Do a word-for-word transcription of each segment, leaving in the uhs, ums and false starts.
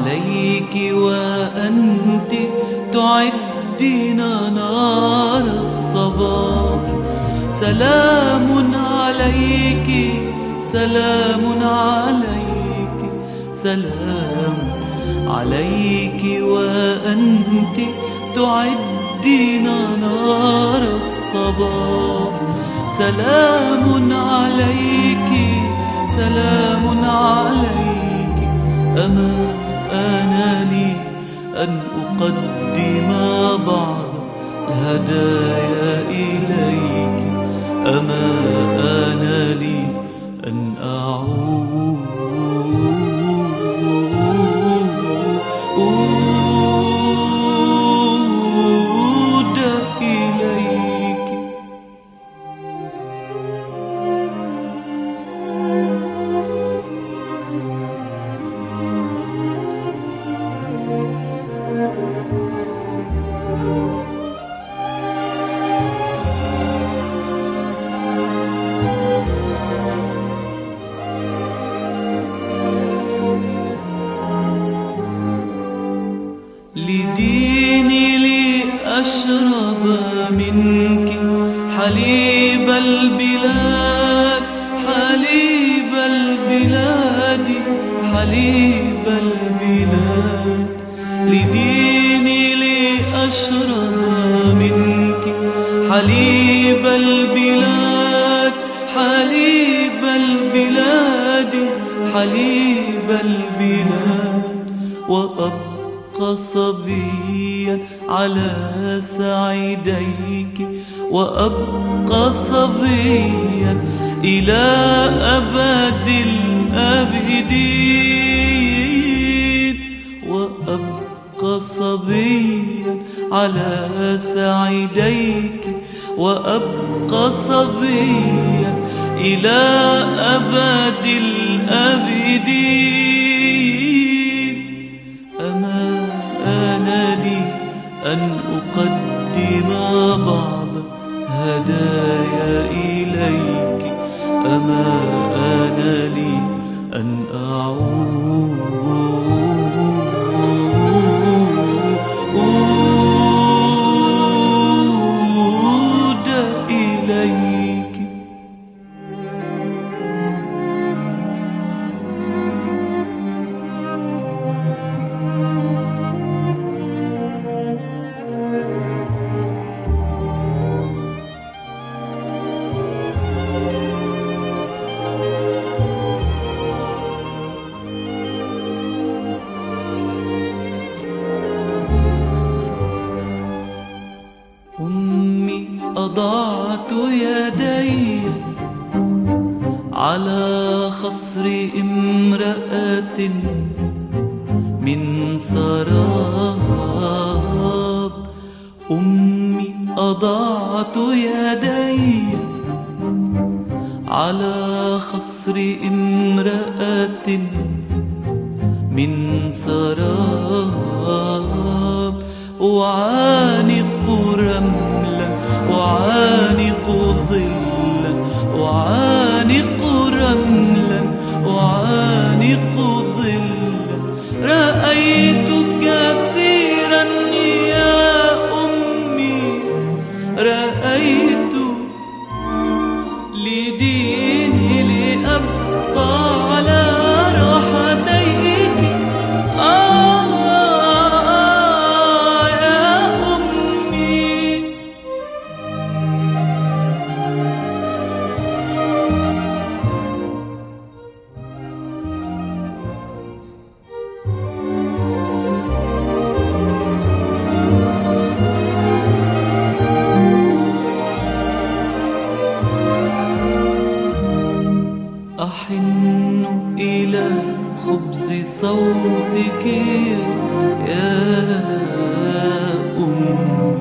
عليك وأنت تعدين نار الصباح. سلام عليك سلام عليك سلام عليك وأنت تعدين نار الصباح. سلام عليك سلام عليك. أما آن لي أن أقدم بعض الهدايا إليك. أما آن لي أن أعود إليك. لديني لأشرب منك حليب البلاد حليب البلاد حليب البلاد. لديني لأشرب منك حليب البلاد حليب البلاد حليب البلاد. وأبقى صبيا على سعيديك وأبقى صبيا إلى أبد الآبدين. وأبقى صبيا على سعيديك وأبقى صبيا إلى أبد الآبدين. أما آن لي أن أقدم بعض هدايا إليك. أما آن لي أن أعود إليك. أمي أضعت يدي على خصر امرأة من سراب. أمي أضعت يدي على خصر امرأة من سراب. أعانق رملا أعانق ظلا أعانق رملا أعانق ظلا. رأيت كثيرا يا أمي رأيت. لديني لأبقى على راحتيك. آه أحن إلى خبز صوتك يا أمي.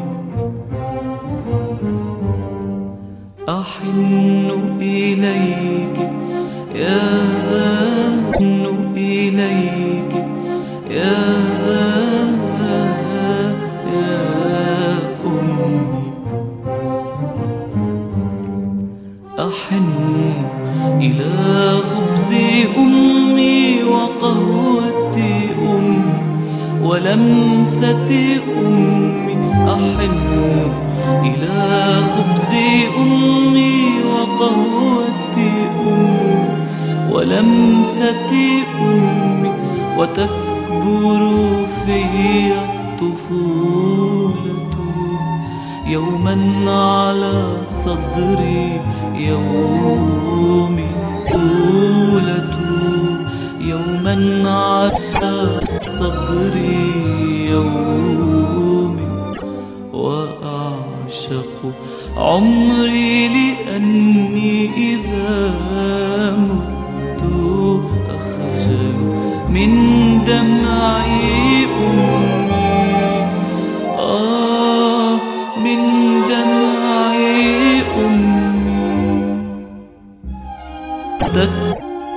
أحن إليك يا أحن إليك يا يا أمي. أحن إلى خبز أمي وقهوة أمي. ولمسة أمي أحن إلى خبز أمي وقهوة أمي ولمسة أمي وتكبر في الطفولة يوما على صدري يومي طولة يوما على صدري يومي وأعشق عمري لأني إذا مت أخجل من دمعي أمي آه من دمعي أمي